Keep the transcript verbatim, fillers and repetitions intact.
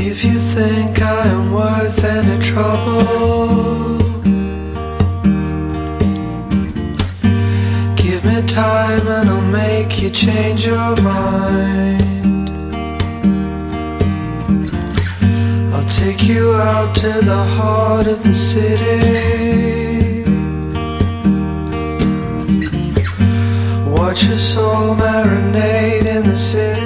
If you think I am worth any trouble, give me time and I'll make you change your mind. I'll take you out to the heart of the city, watch your soul marinate in the city.